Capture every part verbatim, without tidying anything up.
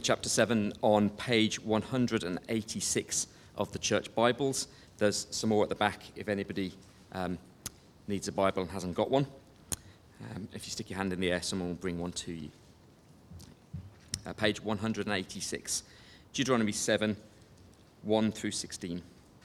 chapter seven on page one hundred eighty-six of the church Bibles. There's some more at the back if anybody um, needs a Bible and hasn't got one. Um, if you stick your hand in the air, someone will bring one to you. Uh, page one hundred eighty-six, Deuteronomy seven, one through sixteen.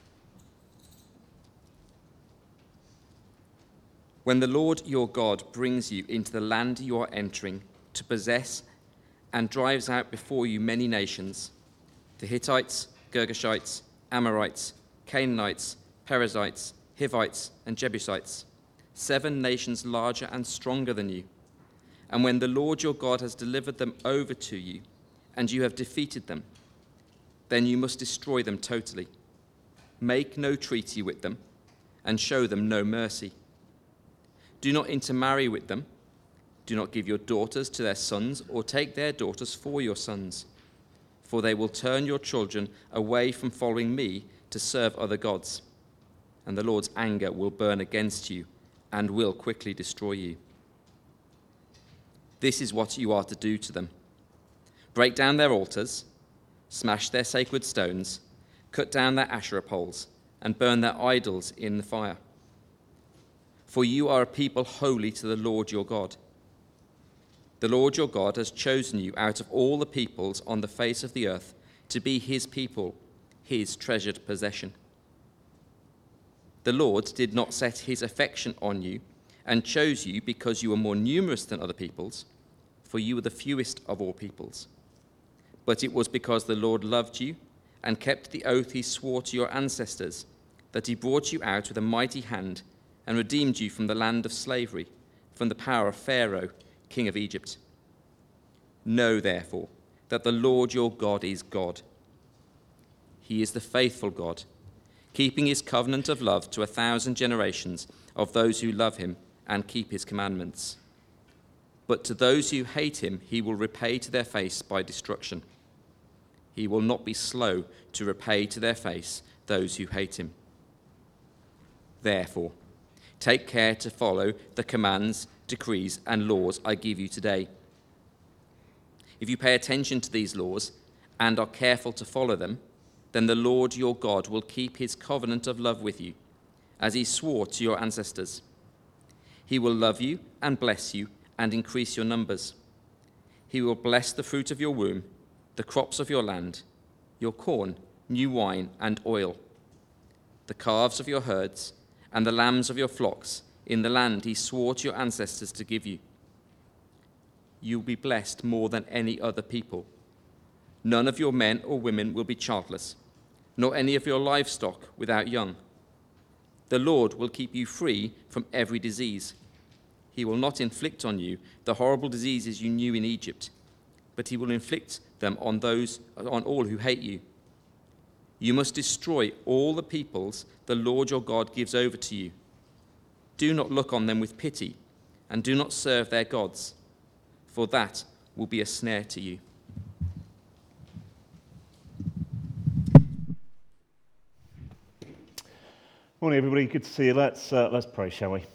When the Lord your God brings you into the land you are entering to possess and drives out before you many nations, the Hittites, Girgashites, Amorites, Canaanites, Perizzites, Hivites, and Jebusites, seven nations larger and stronger than you. And when the Lord your God has delivered them over to you, and you have defeated them, then you must destroy them totally. Make no treaty with them, and show them no mercy. Do not intermarry with them. Do not give your daughters to their sons, or take their daughters for your sons, for they will turn your children away from following me to serve other gods, and the Lord's anger will burn against you and will quickly destroy you. This is what you are to do to them. Break down their altars, smash their sacred stones, cut down their Asherah poles, and burn their idols in the fire. For you are a people holy to the Lord your God. The Lord your God has chosen you out of all the peoples on the face of the earth to be his people, his treasured possession. The Lord did not set his affection on you and chose you because you were more numerous than other peoples, for you were the fewest of all peoples. But it was because the Lord loved you and kept the oath he swore to your ancestors, that he brought you out with a mighty hand and redeemed you from the land of slavery, from the power of Pharaoh, king of Egypt. Know, therefore, that the Lord your God is God. He is the faithful God, keeping his covenant of love to a thousand generations of those who love him and keep his commandments. But to those who hate him, he will repay to their face by destruction. He will not be slow to repay to their face those who hate him. Therefore, take care to follow the commands, decrees, and laws I give you today. If you pay attention to these laws and are careful to follow them, then the Lord your God will keep his covenant of love with you, as he swore to your ancestors. He will love you and bless you and increase your numbers. He will bless the fruit of your womb, the crops of your land, your corn, new wine, and oil, the calves of your herds, and the lambs of your flocks, in the land he swore to your ancestors to give you. You will be blessed more than any other people. None of your men or women will be childless, nor any of your livestock without young. The Lord will keep you free from every disease. He will not inflict on you the horrible diseases you knew in Egypt, but he will inflict them on those, on all who hate you. You must destroy all the peoples the Lord your God gives over to you. Do not look on them with pity, and do not serve their gods, for that will be a snare to you. Morning, everybody. Good to see you. Let's uh, let's pray, shall we?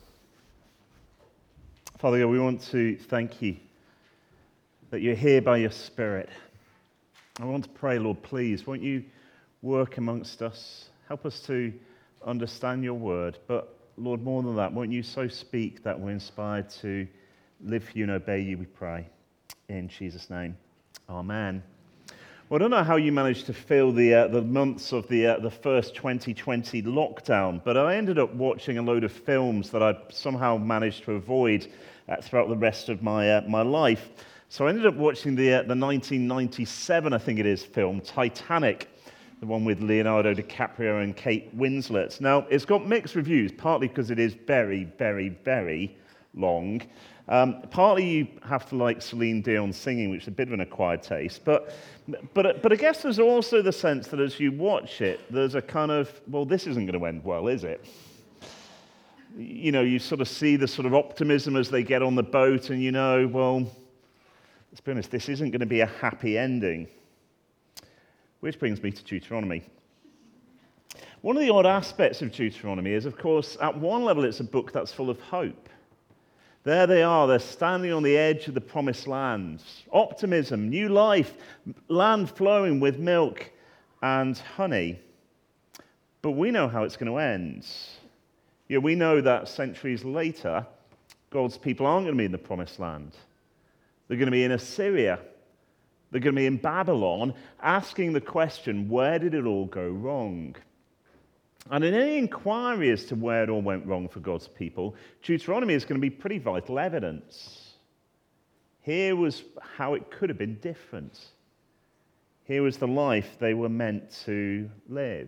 Father God, we want to thank you that you're here by your Spirit. I want to pray, Lord, please, won't you work amongst us? Help us to understand your word. But, Lord, more than that, won't you so speak that we're inspired to live for you and obey you, we pray. In Jesus' name, amen. Well, I don't know how you managed to fill the uh, the months of the uh, the first twenty twenty lockdown, but I ended up watching a load of films that I somehow managed to avoid uh, throughout the rest of my uh, my life. So I ended up watching the uh, the nineteen ninety-seven, I think it is, film Titanic, the one with Leonardo DiCaprio and Kate Winslet. Now, it's got mixed reviews, partly because it is very, very, very long. Um, partly you have to like Celine Dion singing, which is a bit of an acquired taste. But, but, but I guess there's also the sense that as you watch it, there's a kind of, well, this isn't going to end well, is it? You know, you sort of see the sort of optimism as they get on the boat, and you know, well, let's be honest, this isn't going to be a happy ending. Which brings me to Deuteronomy. One of the odd aspects of Deuteronomy is, of course, at one level it's a book that's full of hope. There they are, they're standing on the edge of the promised land. Optimism, new life, land flowing with milk and honey. But we know how it's going to end. Yeah, we know that centuries later, God's people aren't going to be in the promised land. They're going to be in Assyria. They're going to be in Babylon, asking the question, where did it all go wrong? And in any inquiry as to where it all went wrong for God's people, Deuteronomy is going to be pretty vital evidence. Here was how it could have been different. Here was the life they were meant to live.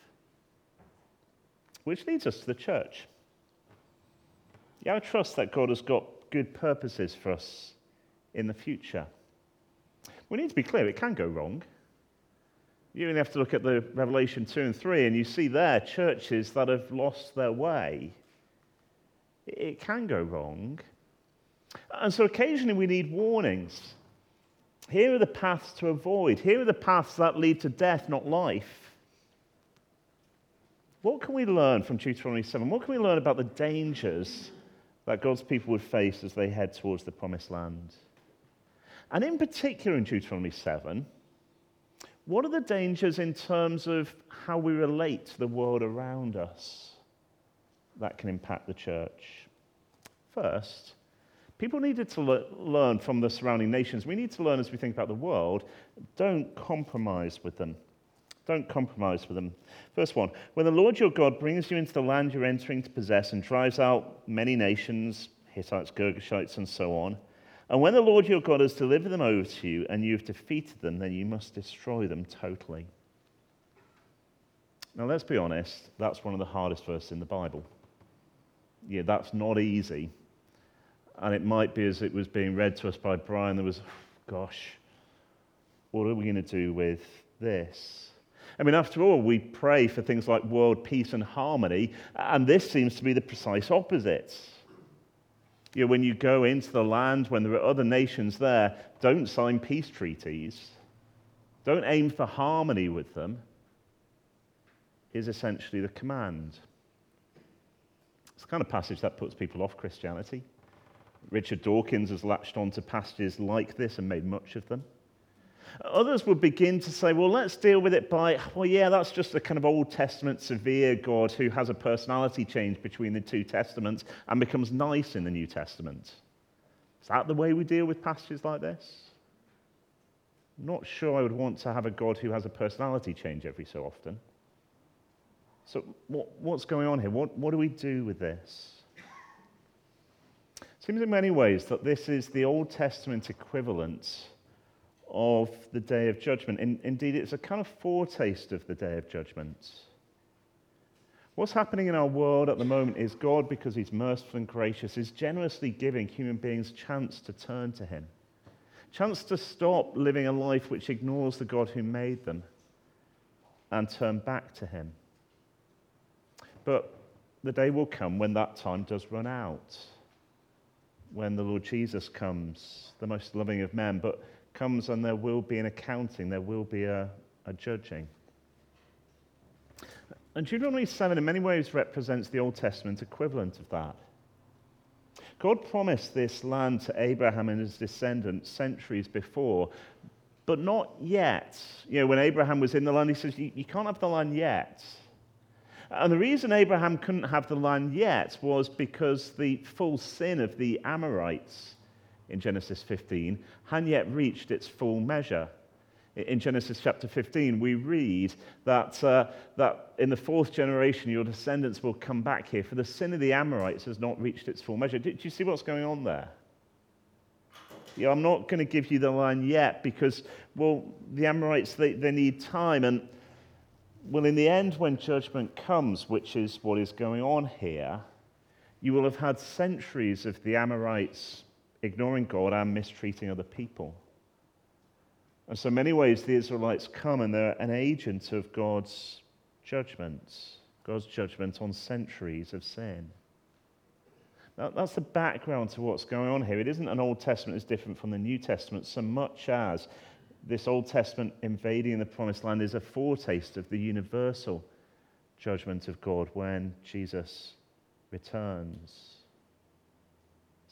Which leads us to the church. Yeah, I trust that God has got good purposes for us in the future. We need to be clear, it can go wrong. You only have to look at the Revelation two and three, and you see there churches that have lost their way. It can go wrong. And so occasionally we need warnings. Here are the paths to avoid. Here are the paths that lead to death, not life. What can we learn from Deuteronomy seven? What can we learn about the dangers that God's people would face as they head towards the promised land? And in particular in Deuteronomy seven, what are the dangers in terms of how we relate to the world around us that can impact the church? First, people needed to le- learn from the surrounding nations. We need to learn as we think about the world, don't compromise with them. Don't compromise with them. First one, when the Lord your God brings you into the land you're entering to possess and drives out many nations, Hittites, Girgashites, and so on, and when the Lord your God has delivered them over to you and you've defeated them, then you must destroy them totally. Now, let's be honest, that's one of the hardest verses in the Bible. Yeah, that's not easy. And it might be as it was being read to us by Brian, there was, gosh, what are we going to do with this? I mean, after all, we pray for things like world peace and harmony, and this seems to be the precise opposite. You know, when you go into the land, when there are other nations there, don't sign peace treaties. Don't aim for harmony with them, is essentially the command. It's the kind of passage that puts people off Christianity. Richard Dawkins has latched on to passages like this and made much of them. Others would begin to say, well, let's deal with it by, well, yeah, that's just a kind of Old Testament severe God who has a personality change between the two Testaments and becomes nice in the New Testament. Is that the way we deal with passages like this? I'm not sure I would want to have a God who has a personality change every so often. So what, what's going on here? What, what do we do with this? It seems in many ways that this is the Old Testament equivalent of the day of judgment. In, indeed, it's a kind of foretaste of the day of judgment. What's happening in our world at the moment is God, because he's merciful and gracious, is generously giving human beings chance to turn to him, chance to stop living a life which ignores the God who made them and turn back to him. But the day will come when that time does run out, when the Lord Jesus comes, the most loving of men, but comes and there will be an accounting, there will be a, a judging. And Deuteronomy seven in many ways represents the Old Testament equivalent of that. God promised this land to Abraham and his descendants centuries before, but not yet. You know, when Abraham was in the land, he says, you, you can't have the land yet. And the reason Abraham couldn't have the land yet was because the full sin of the Amorites in Genesis fifteen hadn't yet reached its full measure. In Genesis chapter fifteen, we read that, uh, that in the fourth generation, your descendants will come back here, for the sin of the Amorites has not reached its full measure. Do, do you see what's going on there? Yeah, I'm not going to give you the land yet because, well, the Amorites, they, they need time. And, well, in the end, when judgment comes, which is what is going on here, you will have had centuries of the Amorites ignoring God and mistreating other people. And so in many ways, the Israelites come and they're an agent of God's judgment, God's judgment on centuries of sin. Now, that's the background to what's going on here. It isn't an Old Testament that's different from the New Testament so much as this Old Testament invading the Promised Land is a foretaste of the universal judgment of God when Jesus returns.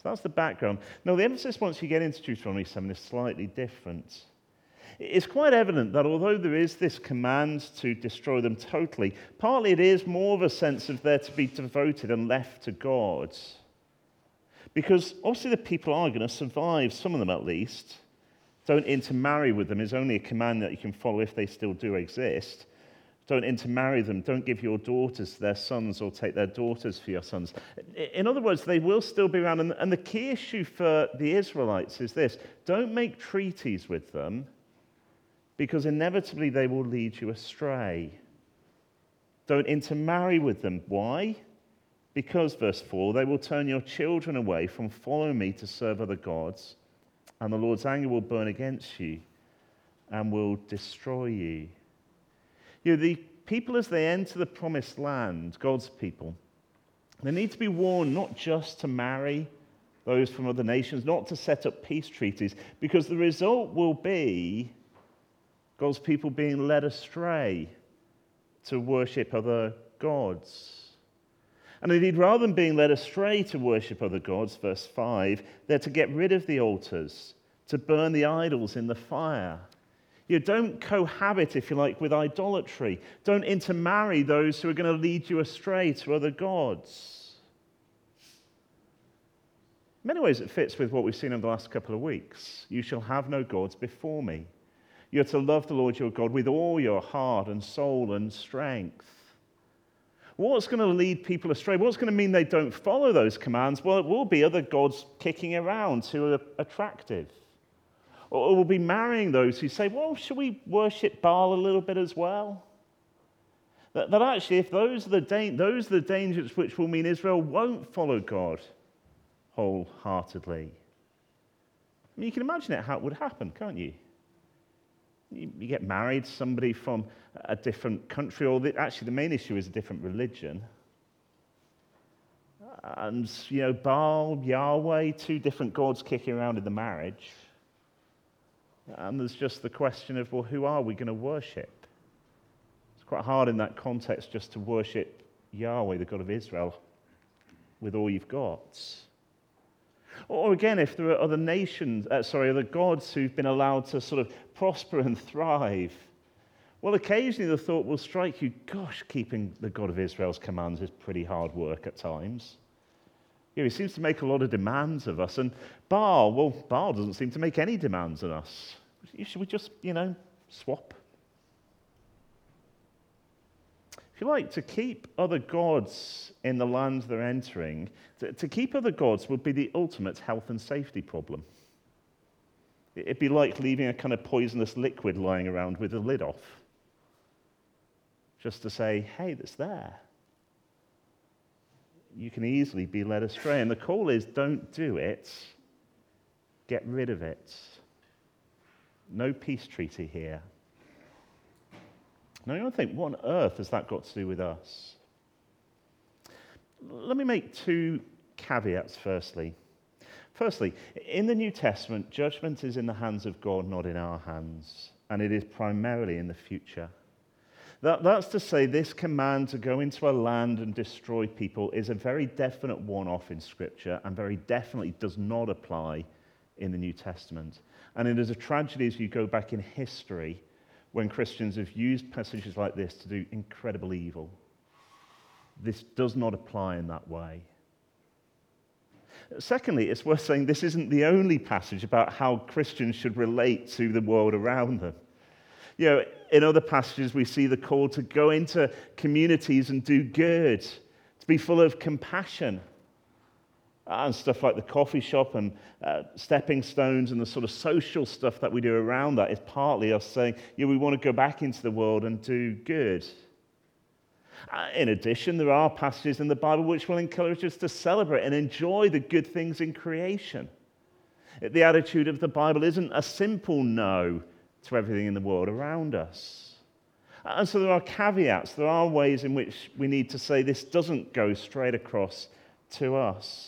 So that's the background. Now, the emphasis once you get into Deuteronomy seven is slightly different. It's quite evident that although there is this command to destroy them totally, partly it is more of a sense of they're to be devoted and left to God. Because obviously the people are going to survive, some of them at least. Don't intermarry with them is only a command that you can follow if they still do exist. Don't intermarry them. Don't give your daughters to their sons or take their daughters for your sons. In other words, they will still be around. And the key issue for the Israelites is this. Don't make treaties with them because inevitably they will lead you astray. Don't intermarry with them. Why? Because, verse four, they will turn your children away from following me to serve other gods, and the Lord's anger will burn against you and will destroy you. You know, the people as they enter the promised land, God's people, they need to be warned not just to marry those from other nations, not to set up peace treaties, because the result will be God's people being led astray to worship other gods. And indeed, rather than being led astray to worship other gods, verse five, they're to get rid of the altars, to burn the idols in the fire. You don't cohabit, if you like, with idolatry. Don't intermarry those who are going to lead you astray to other gods. In many ways, it fits with what we've seen over the last couple of weeks. You shall have no gods before me. You're to love the Lord your God with all your heart and soul and strength. What's going to lead people astray? What's going to mean they don't follow those commands? Well, it will be other gods kicking around who are attractive. Or we'll be marrying those who say, well, should we worship Baal a little bit as well? That, that actually, if those are, the da- those are the dangers which will mean Israel won't follow God wholeheartedly. I mean, you can imagine it how it would happen, can't you? You, you get married to somebody from a different country, or the, actually the main issue is a different religion. And, you know, Baal, Yahweh, two different gods kicking around in the marriage. And there's just the question of, well, who are we going to worship? It's quite hard in that context just to worship Yahweh, the God of Israel, with all you've got. Or again, if there are other nations, uh, sorry, other gods who've been allowed to sort of prosper and thrive, well, occasionally the thought will strike you, gosh, keeping the God of Israel's commands is pretty hard work at times. You know, he seems to make a lot of demands of us. And Baal, well, Baal doesn't seem to make any demands on us. Should we just, you know, swap? If you like, to keep other gods in the land they're entering, to, to keep other gods would be the ultimate health and safety problem. It'd be like leaving a kind of poisonous liquid lying around with the lid off. Just to say, hey, that's there. You can easily be led astray. And the call is, don't do it. Get rid of it. No peace treaty here. Now, you want to think, what on earth has that got to do with us? Let me make two caveats, firstly. Firstly, in the New Testament, judgment is in the hands of God, not in our hands. And it is primarily in the future. That, that's to say, this command to go into a land and destroy people is a very definite one-off in Scripture and very definitely does not apply in the New Testament. And it is a tragedy as you go back in history when Christians have used passages like this to do incredible evil. This does not apply in that way. Secondly, it's worth saying this isn't the only passage about how Christians should relate to the world around them. You know, in other passages, we see the call to go into communities and do good, to be full of compassion. And stuff like the coffee shop and uh, stepping stones and the sort of social stuff that we do around that is partly us saying, yeah, we want to go back into the world and do good. Uh, in addition, there are passages in the Bible which will encourage us to celebrate and enjoy the good things in creation. The attitude of the Bible isn't a simple no to everything in the world around us. And so there are caveats, there are ways in which we need to say this doesn't go straight across to us.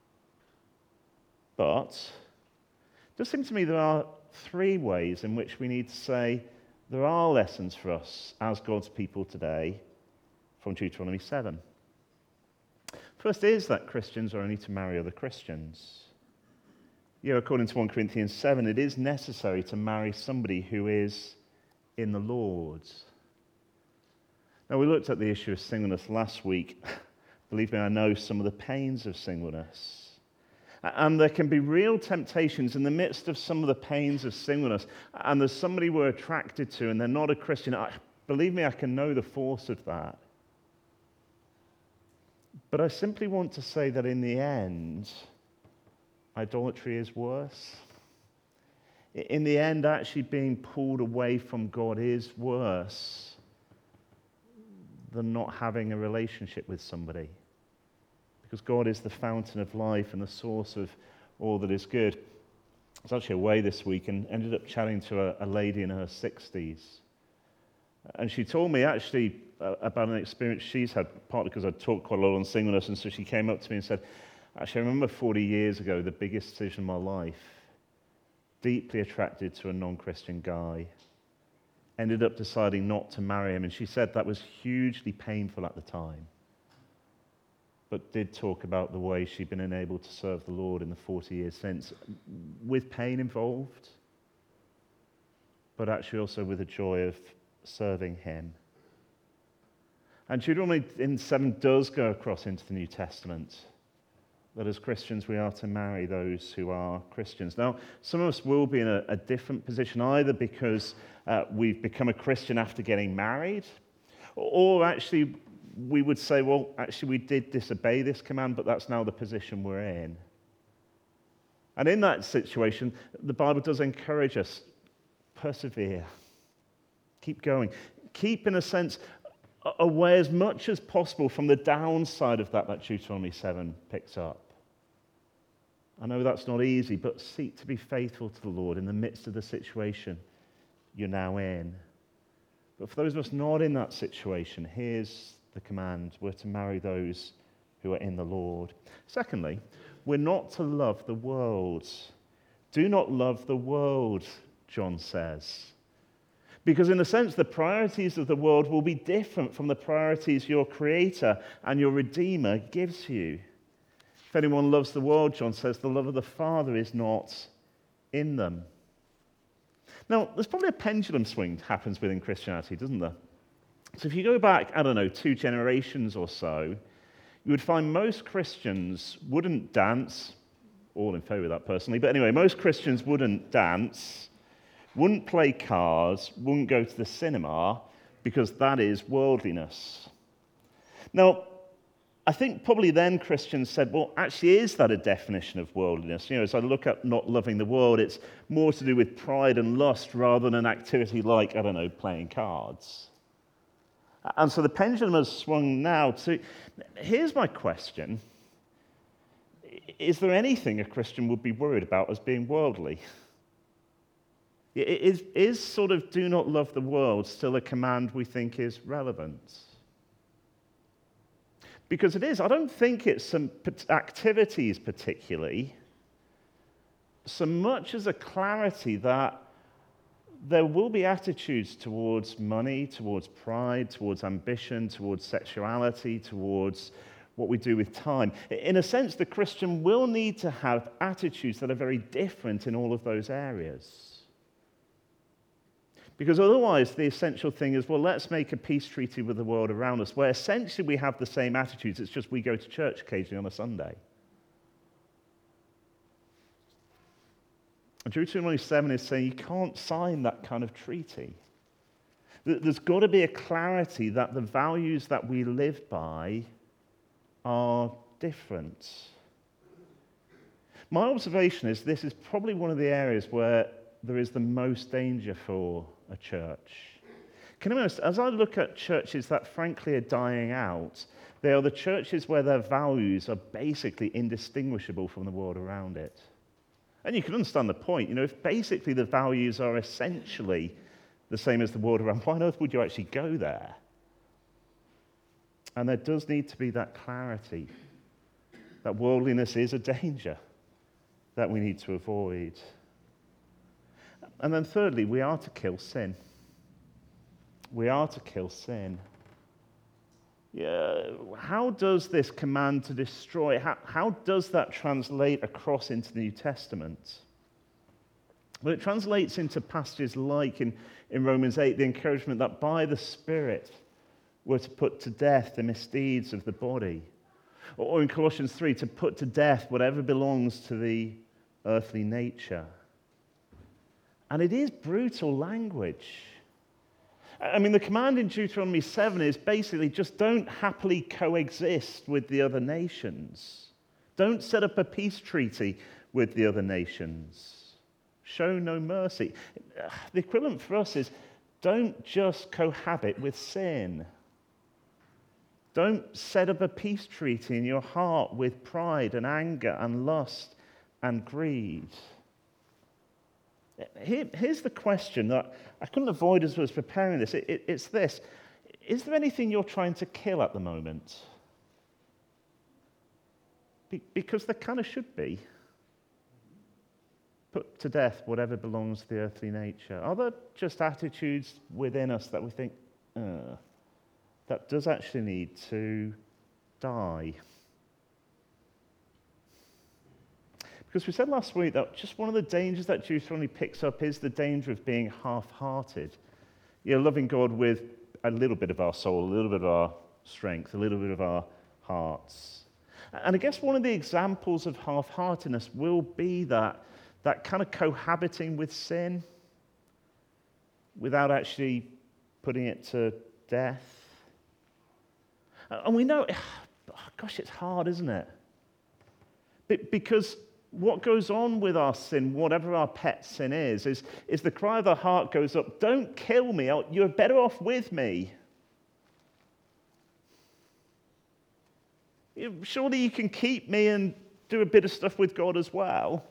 But it does seem to me there are three ways in which we need to say there are lessons for us as God's people today from Deuteronomy seven. First is that Christians are only to marry other Christians. Yeah, according to First Corinthians seven, it is necessary to marry somebody who is in the Lord. Now, we looked at the issue of singleness last week. Believe me, I know some of the pains of singleness. And there can be real temptations in the midst of some of the pains of singleness. And there's somebody we're attracted to and they're not a Christian. I, believe me, I can know the force of that. But I simply want to say that in the end, idolatry is worse. In the end, actually being pulled away from God is worse than not having a relationship with somebody. Because God is the fountain of life and the source of all that is good. I was actually away this week and ended up chatting to a, a lady in her sixties. And she told me actually uh, about an experience she's had, partly because I'd talked quite a lot on singleness, and so she came up to me and said, actually, I remember forty years ago, the biggest decision of my life, deeply attracted to a non-Christian guy, ended up deciding not to marry him, and she said that was hugely painful at the time, but did talk about the way she'd been enabled to serve the Lord in the forty years since, with pain involved, but actually also with the joy of serving him. And Deuteronomy in seven does go across into the New Testament, that as Christians we are to marry those who are Christians. Now, some of us will be in a, a different position, either because uh, we've become a Christian after getting married, or actually we would say, well, actually we did disobey this command, but that's now the position we're in. And in that situation, the Bible does encourage us, persevere, keep going, keep, in a sense, away as much as possible from the downside of that that Deuteronomy seven picks up. I know that's not easy, but seek to be faithful to the Lord in the midst of the situation you're now in. But for those of us not in that situation, here's the command. We're to marry those who are in the Lord. Secondly, we're not to love the world. Do not love the world, John says. Because in a sense, the priorities of the world will be different from the priorities your Creator and your Redeemer gives you. If anyone loves the world, John says, the love of the Father is not in them. Now, there's probably a pendulum swing that happens within Christianity, doesn't there? So if you go back, I don't know, two generations or so, you would find most Christians wouldn't dance, all in favor of that personally, but anyway, most Christians wouldn't dance, wouldn't play cards, wouldn't go to the cinema, because that is worldliness. Now, I think probably then Christians said, well, actually, is that a definition of worldliness? You know, as I look at not loving the world, it's more to do with pride and lust rather than an activity like, I don't know, playing cards. And so the pendulum has swung now to, here's my question. Is there anything a Christian would be worried about as being worldly? Is, is sort of do not love the world still a command we think is relevant? Because it is. I don't think it's some activities particularly, so much as a clarity that there will be attitudes towards money, towards pride, towards ambition, towards sexuality, towards what we do with time. In a sense, the Christian will need to have attitudes that are very different in all of those areas. Because otherwise, the essential thing is, well, let's make a peace treaty with the world around us, where essentially we have the same attitudes, it's just we go to church occasionally on a Sunday. And Deuteronomy seven is saying you can't sign that kind of treaty. There's got to be a clarity that the values that we live by are different. My observation is this is probably one of the areas where there is the most danger for a church. Can I be honest, as I look at churches that frankly are dying out, they are the churches where their values are basically indistinguishable from the world around it. And you can understand the point. You know, if basically the values are essentially the same as the world around, why on earth would you actually go there? And there does need to be that clarity that worldliness is a danger that we need to avoid. And then thirdly, we are to kill sin. We are to kill sin. Yeah, how does this command to destroy, how, how does that translate across into the New Testament? Well, it translates into passages like in, in Romans eight, the encouragement that by the Spirit we're to put to death the misdeeds of the body. Or, or in Colossians three, to put to death whatever belongs to the earthly nature. And it is brutal language. I mean, the command in Deuteronomy seven is basically just don't happily coexist with the other nations. Don't set up a peace treaty with the other nations. Show no mercy. The equivalent for us is don't just cohabit with sin. Don't set up a peace treaty in your heart with pride and anger and lust and greed. Here, here's the question that I couldn't avoid as I was preparing this. It, it, it's this. Is there anything you're trying to kill at the moment? Be, because there kind of should be. Put to death whatever belongs to the earthly nature. Are there just attitudes within us that we think, uh, that does actually need to die? Because we said last week that just one of the dangers that Deuteronomy picks up is the danger of being half-hearted. You know, loving God with a little bit of our soul, a little bit of our strength, a little bit of our hearts. And I guess one of the examples of half-heartedness will be that, that kind of cohabiting with sin without actually putting it to death. And we know, gosh, it's hard, isn't it? Because what goes on with our sin, whatever our pet sin is, is, is the cry of the heart goes up, don't kill me, you're better off with me. Surely you can keep me and do a bit of stuff with God as well.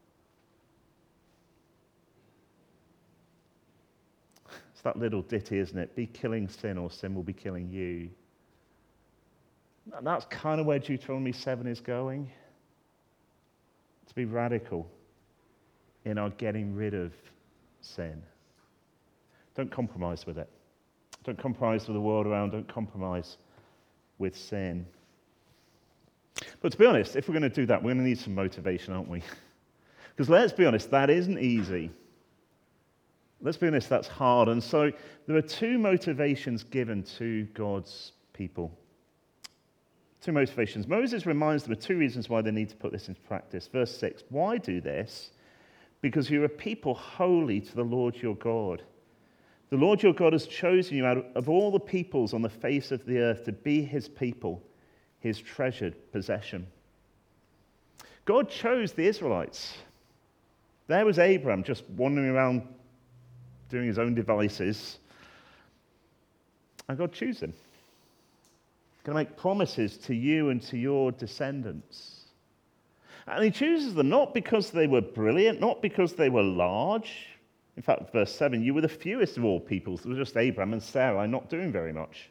It's that little ditty, isn't it? Be killing sin or sin will be killing you. And that's kind of where Deuteronomy seven is going. To be radical in our getting rid of sin. Don't compromise with it. Don't compromise with the world around. Don't compromise with sin. But to be honest, if we're going to do that, we're going to need some motivation, aren't we? Because let's be honest, that isn't easy. Let's be honest, that's hard. And so there are two motivations given to God's people. Two motivations. Moses reminds them of two reasons why they need to put this into practice. Verse six, why do this? Because you're a people holy to the Lord your God. The Lord your God has chosen you out of all the peoples on the face of the earth to be his people, his treasured possession. God chose the Israelites. There was Abraham just wandering around doing his own devices. And God chose him. Going to make promises to you and to your descendants. And he chooses them not because they were brilliant, not because they were large. In fact, verse seven, you were the fewest of all peoples. There was just Abraham and Sarai not doing very much.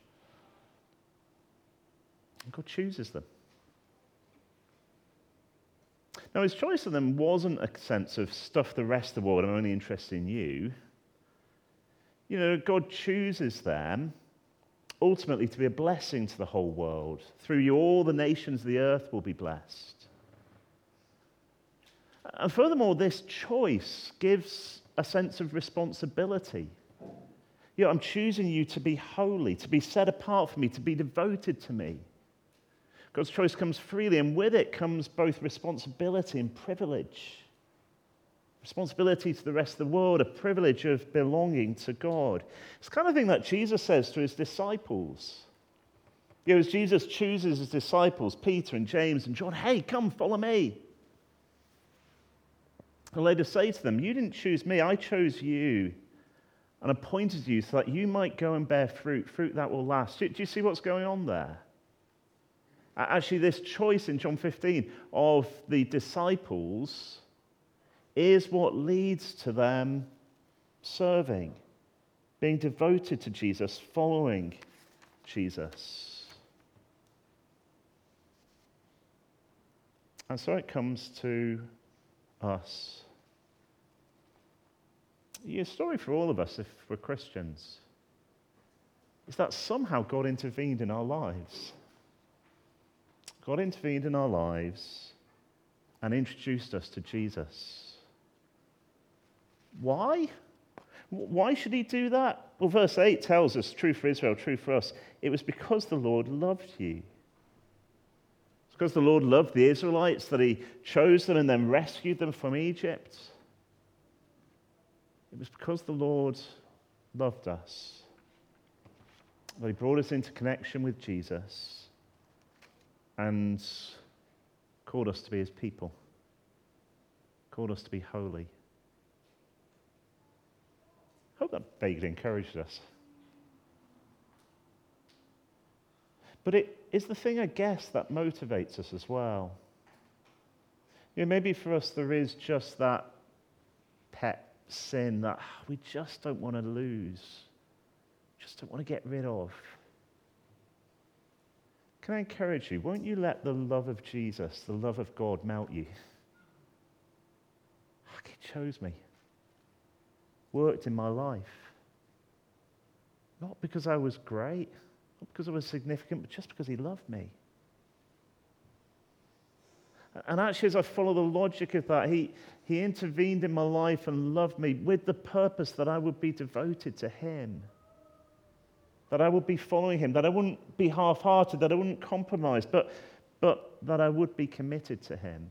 And God chooses them. Now, his choice of them wasn't a sense of stuff the rest of the world, I'm only interested in you. You know, God chooses them ultimately to be a blessing to the whole world. Through you, all the nations of the earth will be blessed. And furthermore, this choice gives a sense of responsibility. You know, I'm choosing you to be holy, to be set apart for me, to be devoted to me. God's choice comes freely, and with it comes both responsibility and privilege. Responsibility to the rest of the world, a privilege of belonging to God. It's the kind of thing that Jesus says to his disciples. You know, as Jesus chooses his disciples, Peter and James and John, hey, come, follow me. And later say to them, you didn't choose me, I chose you and appointed you so that you might go and bear fruit, fruit that will last. Do, do you see what's going on there? Actually, this choice in John fifteen of the disciples is what leads to them serving, being devoted to Jesus, following Jesus. And so it comes to us. It's a story for all of us if we're Christians. is that somehow God intervened in our lives. God intervened in our lives and introduced us to Jesus. Why? Why should he do that? Well, verse eight tells us, true for Israel, true for us, it was because the Lord loved you. It's because the Lord loved the Israelites that he chose them and then rescued them from Egypt. It was because the Lord loved us that he brought us into connection with Jesus and called us to be his people, called us to be holy. I hope that vaguely encouraged us. But it is the thing, I guess, that motivates us as well. You know, maybe for us there is just that pet sin that we just don't want to lose, just don't want to get rid of. Can I encourage you, won't you let the love of Jesus, the love of God, melt you? He chose me, worked in my life. Not because I was great, not because I was significant, but just because he loved me. And actually, as I follow the logic of that, he, he intervened in my life and loved me with the purpose that I would be devoted to him, that I would be following him, that I wouldn't be half-hearted, that I wouldn't compromise, but, but that I would be committed to him.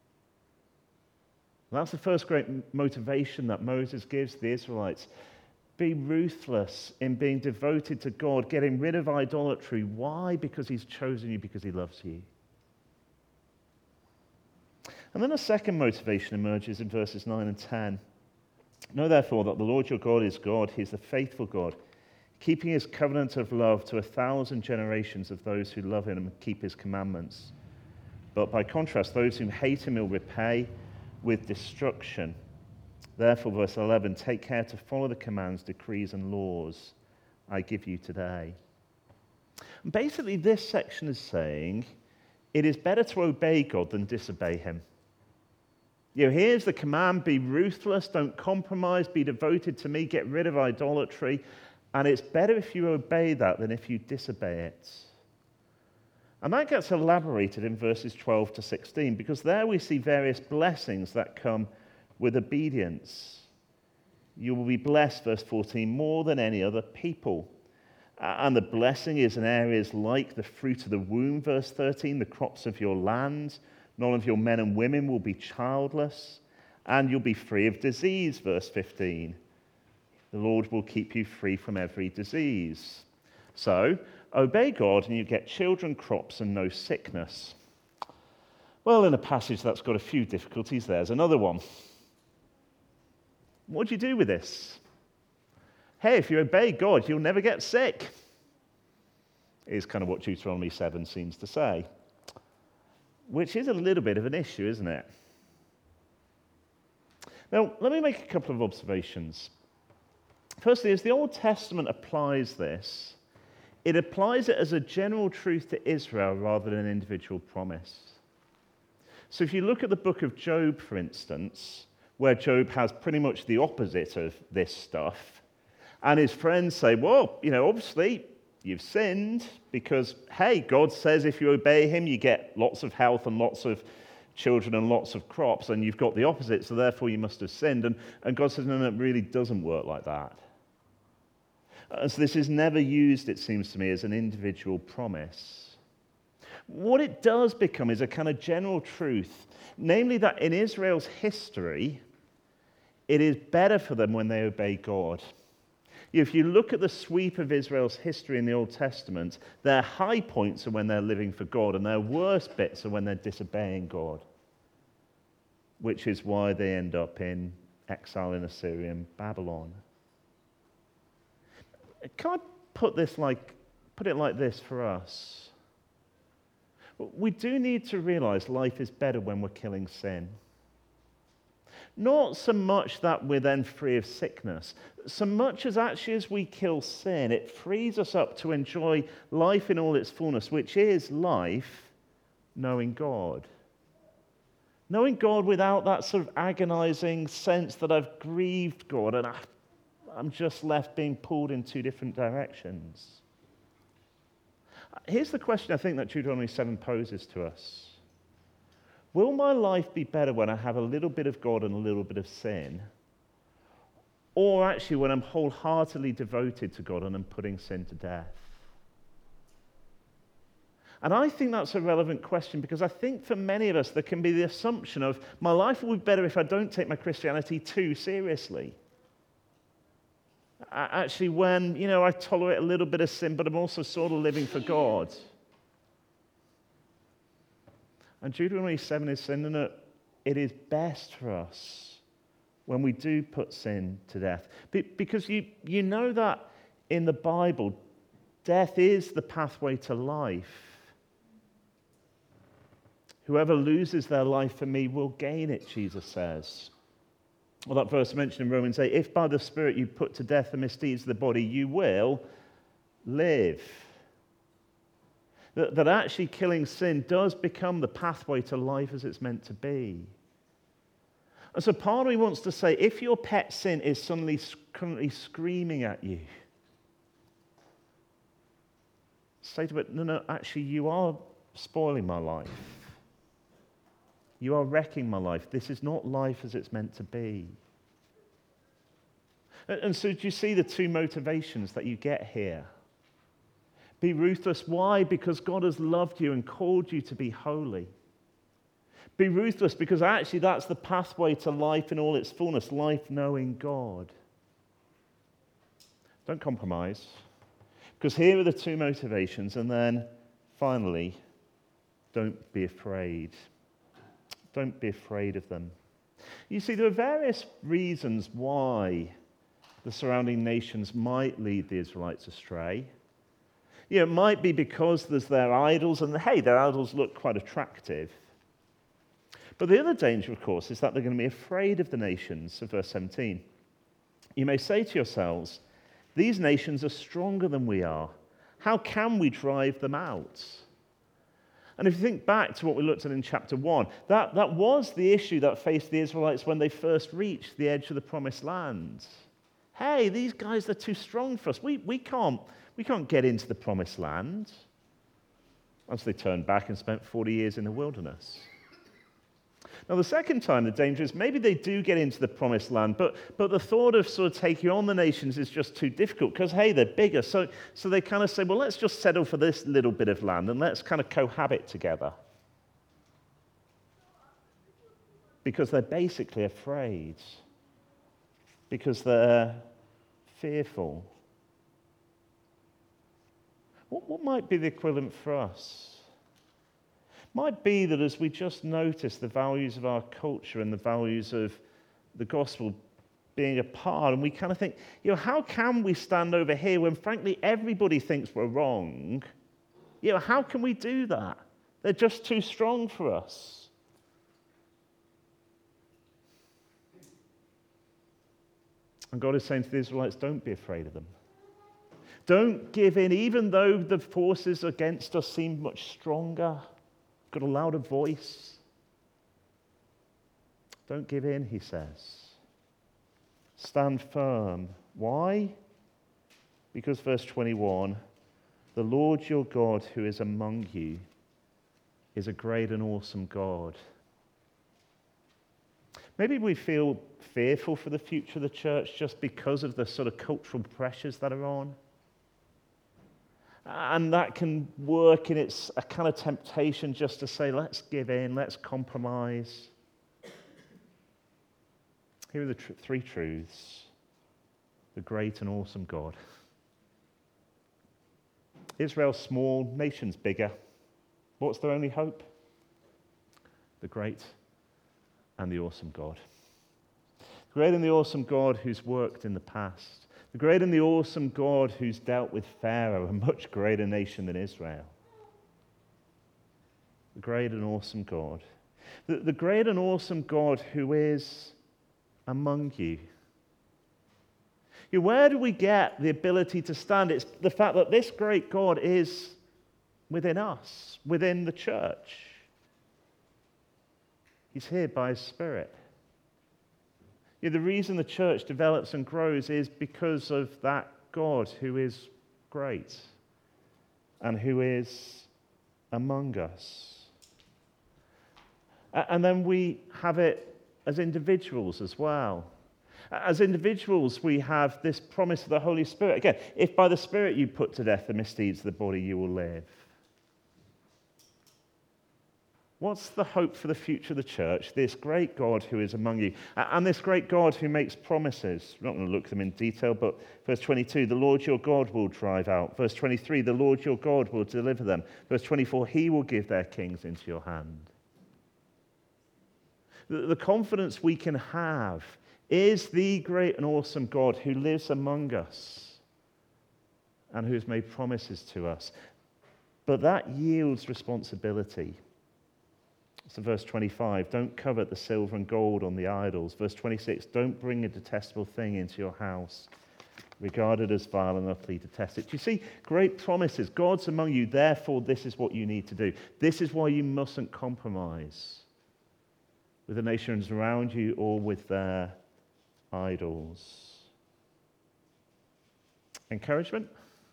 And that's the first great motivation that Moses gives the Israelites. Be ruthless in being devoted to God, getting rid of idolatry. Why? Because he's chosen you, because he loves you. And then a second motivation emerges in verses nine and ten. Know therefore that the Lord your God is God. He is the faithful God, keeping his covenant of love to a thousand generations of those who love him and keep his commandments. But by contrast, those who hate him he'll repay with destruction. Therefore, verse eleven, take care to follow the commands, decrees, and laws I give you today. And basically, this section is saying it is better to obey God than disobey him. You know, here's the command, be ruthless, don't compromise, be devoted to me, get rid of idolatry. And it's better if you obey that than if you disobey it. And that gets elaborated in verses twelve to sixteen, because there we see various blessings that come with obedience. You will be blessed, verse fourteen, more than any other people. And the blessing is in areas like the fruit of the womb, verse thirteen, the crops of your land. None of your men and women will be childless, and you'll be free of disease, verse fifteen. The Lord will keep you free from every disease. So, obey God and you get children, crops, and no sickness. Well, in a passage that's got a few difficulties, there's another one. What do you do with this? Hey, if you obey God, you'll never get sick, is kind of what Deuteronomy seven seems to say. Which is a little bit of an issue, isn't it? Now, let me make a couple of observations. Firstly, as the Old Testament applies this, it applies it as a general truth to Israel rather than an individual promise. So if you look at the book of Job, for instance, where Job has pretty much the opposite of this stuff, and his friends say, well, you know, obviously you've sinned because, hey, God says if you obey him, you get lots of health and lots of children and lots of crops, and you've got the opposite, so therefore you must have sinned. And, and God says, no, no, it really doesn't work like that. And so this is never used, it seems to me, as an individual promise. What it does become is a kind of general truth, namely that in Israel's history, it is better for them when they obey God. If you look at the sweep of Israel's history in the Old Testament, their high points are when they're living for God, and their worst bits are when they're disobeying God, which is why they end up in exile in Assyrian Babylon. Can I put this like, put it like this for us? We do need to realize life is better when we're killing sin. Not so much that we're then free of sickness, so much as actually as we kill sin, it frees us up to enjoy life in all its fullness, which is life knowing God. Knowing God without that sort of agonizing sense that I've grieved God and I'm just left being pulled in two different directions. Here's the question I think that Deuteronomy seven poses to us. Will my life be better when I have a little bit of God and a little bit of sin? Or actually when I'm wholeheartedly devoted to God and I'm putting sin to death? And I think that's a relevant question because I think for many of us there can be the assumption of my life will be better if I don't take my Christianity too seriously. Actually, when, you know, I tolerate a little bit of sin, but I'm also sort of living for God. And Deuteronomy seven is saying that it is best for us when we do put sin to death. Because you, you know that in the Bible, death is the pathway to life. Whoever loses their life for me will gain it, Jesus says. Well, that verse mentioned in Romans eight, if by the Spirit you put to death the misdeeds of the body, you will live. That, that actually killing sin does become the pathway to life as it's meant to be. And so part of me wants to say, if your pet sin is suddenly currently screaming at you, say to it, no, no, actually you are spoiling my life. You are wrecking my life. This is not life as it's meant to be. And, and so do you see the two motivations that you get here? Be ruthless. Why? Because God has loved you and called you to be holy. Be ruthless because actually that's the pathway to life in all its fullness, life knowing God. Don't compromise. Because here are the two motivations. And then finally, don't be afraid. Don't be afraid of them. You see, there are various reasons why the surrounding nations might lead the Israelites astray. You know, it might be because there's their idols, and hey, their idols look quite attractive. But the other danger, of course, is that they're going to be afraid of the nations, of verse seventeen. You may say to yourselves, these nations are stronger than we are. How can we drive them out? And if you think back to what we looked at in chapter one, that, that was the issue that faced the Israelites when they first reached the edge of the promised land. Hey, these guys are too strong for us. We, we, can't, we can't get into the promised land. Once they turned back and spent forty years in the wilderness. Now, the second time, the danger is maybe they do get into the promised land, but, but the thought of sort of taking on the nations is just too difficult because, hey, they're bigger. So, so they kind of say, well, let's just settle for this little bit of land and let's kind of cohabit together. Because they're basically afraid. Because they're fearful. What, what might be the equivalent for us? Might be that as we just notice the values of our culture and the values of the gospel being apart, and we kind of think, you know, how can we stand over here when frankly everybody thinks we're wrong? You know, how can we do that? They're just too strong for us. And God is saying to the Israelites, don't be afraid of them. Don't give in, even though the forces against us seem much stronger. Got a louder voice. Don't give in, he says. Stand firm. Why? Because verse twenty-one, the Lord your God who is among you is a great and awesome God. Maybe we feel fearful for the future of the church just because of the sort of cultural pressures that are on. And that can work in its a kind of temptation just to say, let's give in, let's compromise. Here are the tr- three truths. The great and awesome God. Israel's small, nation's bigger. What's their only hope? The great and the awesome God. The great and the awesome God who's worked in the past. The great and the awesome God who's dealt with Pharaoh, a much greater nation than Israel. The great and awesome God. The, the great and awesome God who is among you. You know, where do we get the ability to stand? It's the fact that this great God is within us, within the church. He's here by his Spirit. You know, the reason the church develops and grows is because of that God who is great. and who is among us. And then we have it as individuals as well. As individuals, we have this promise of the Holy Spirit. Again, if by the Spirit you put to death the misdeeds of the body, you will live. What's the hope for the future of the church? This great God who is among you, and this great God who makes promises. We're not going to look at them in detail, but verse twenty-two, the Lord your God will drive out. Verse twenty-three, the Lord your God will deliver them. Verse twenty-four, he will give their kings into your hand. The confidence we can have is the great and awesome God who lives among us and who has made promises to us. But that yields responsibility. So verse twenty-five, don't covet the silver and gold on the idols. Verse twenty-six, don't bring a detestable thing into your house, regarded as vile and utterly detested. Do you see? Great promises. God's among you, therefore this is what you need to do. This is why you mustn't compromise with the nations around you or with their idols. Encouragement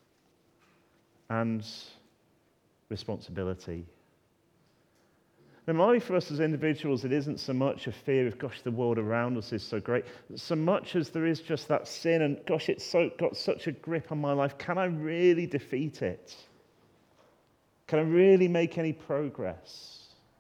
and responsibility. Now, maybe for us as individuals, it isn't so much a fear of, gosh, the world around us is so great, so much as there is just that sin and, gosh, it's so got such a grip on my life. Can I really defeat it? Can I really make any progress?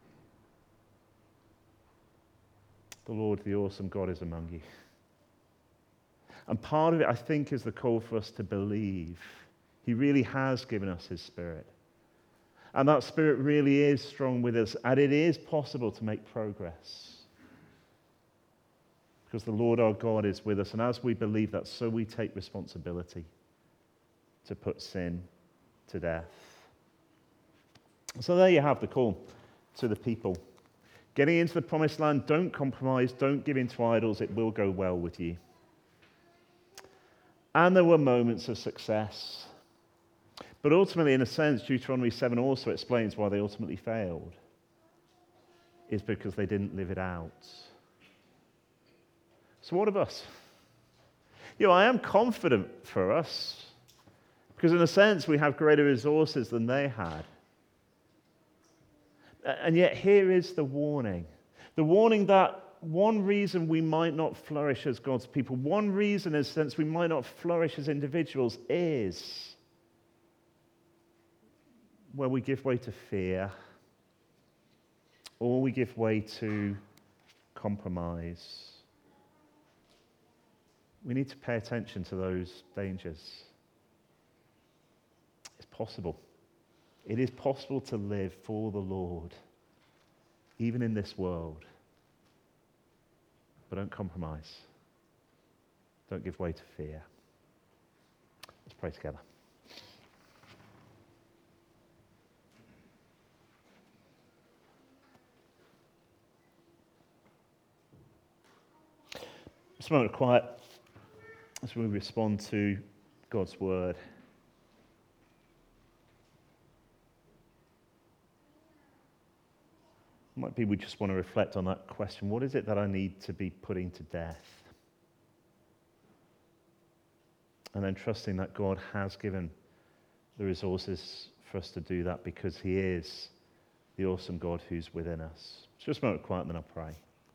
The Lord, the awesome God, is among you. And part of it, I think, is the call for us to believe. He really has given us his Spirit. And that Spirit really is strong with us, and it is possible to make progress. Because the Lord our God is with us, and as we believe that, so we take responsibility to put sin to death. So there you have the call to the people. Getting into the promised land, don't compromise, don't give in to idols, it will go well with you. And there were moments of success. But ultimately, in a sense, Deuteronomy seven also explains why they ultimately failed. It's because they didn't live it out. So what of us? You know, I am confident for us, because in a sense, we have greater resources than they had. And yet here is the warning. The warning that one reason we might not flourish as God's people, one reason in a sense we might not flourish as individuals is where we give way to fear or we give way to compromise. We need to pay attention to those dangers. It's possible. It is possible to live for the Lord, even in this world. But don't compromise. Don't give way to fear. Let's pray together. Just a moment of quiet as we respond to God's word. Might be we just want to reflect on that question. What is it that I need to be putting to death? And then trusting that God has given the resources for us to do that because he is the awesome God who's within us. Just a moment of quiet and then I'll pray.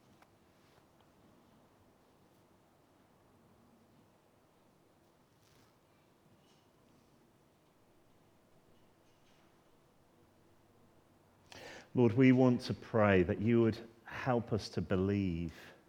Lord, we want to pray that you would help us to believe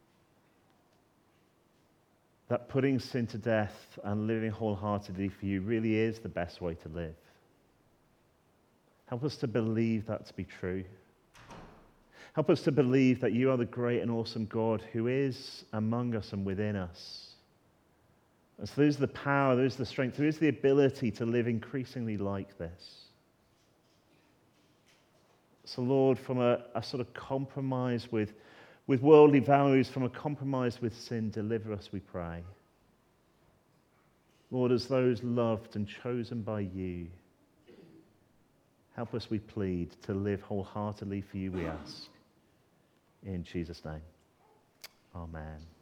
that putting sin to death and living wholeheartedly for you really is the best way to live. Help us to believe that to be true. Help us to believe that you are the great and awesome God who is among us and within us. And so there's the power, there's the strength, there is the ability to live increasingly like this. So Lord, from a, a sort of compromise with, with worldly values, from a compromise with sin, deliver us, we pray. Lord, as those loved and chosen by you, help us, we plead, to live wholeheartedly for you, we ask. In Jesus' name, amen.